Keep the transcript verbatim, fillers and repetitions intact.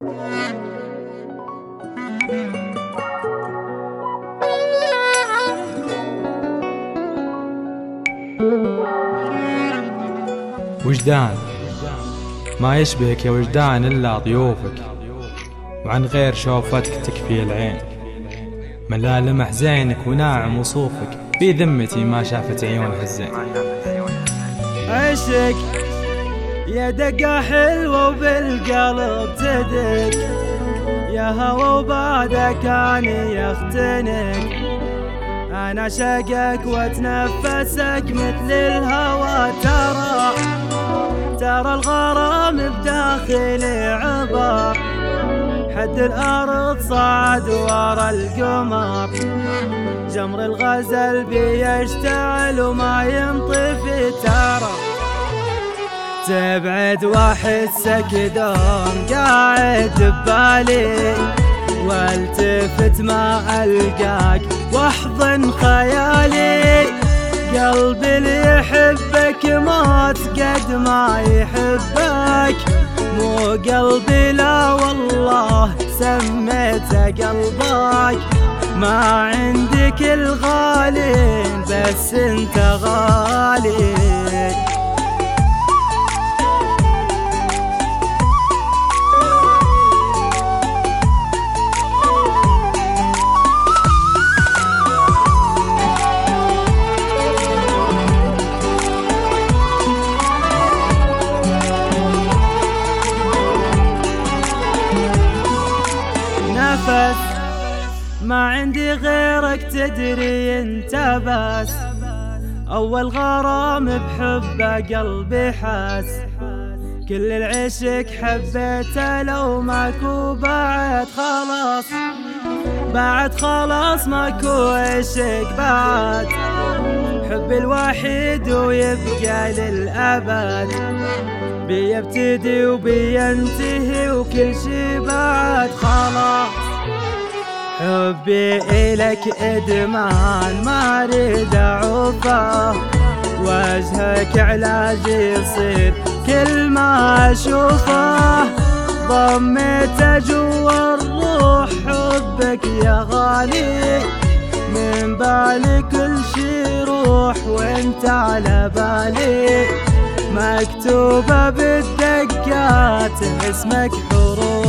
وجدان ما يشبهك يا وجدان إلا ضيوفك، وعن غير شوفتك تكفي العين. من لا لمح زينك وناعم وصوفك، في ذمتي ما شافت عيونها الزين. عشق يا دقة حلوة وبالقلب تدق، يا هوا وبعدك اني يختنق. انا شقك واتنفسك مثل الهوى، ترى ترى الغرام بداخلي عبر، حد الارض صعد ورا القمر. جمر الغزل بيشتعل وما ينطفي، ترى تبعد واحسك دوم قاعد ببالي، والتفت ما القاك واحضن خيالي. قلبي اللي يحبك موت قد ما يحبك، مو قلبي لا والله سميته قلبك. ما عندك الغالين بس انت غالي. نفس ما عندي غيرك تدري انت بس، اول غرام بحبه قلبي حس. كل العشق حبيته لو ماكو بعد خلاص، بعد خلاص ماكو عشق بعد. حبي الوحيد ويبقى للأبد، بيبتدي وبينتهي وكل شي بعد خلاص. حبي إلك إدمان ما أريد أعوفه، وجهك علاجي يصير كل ما أشوفه. ضميته جوا الروح حبك يا غالي، من بالي كل شي روح وانت على بالي. مكتوبة بالدقات اسمك حروف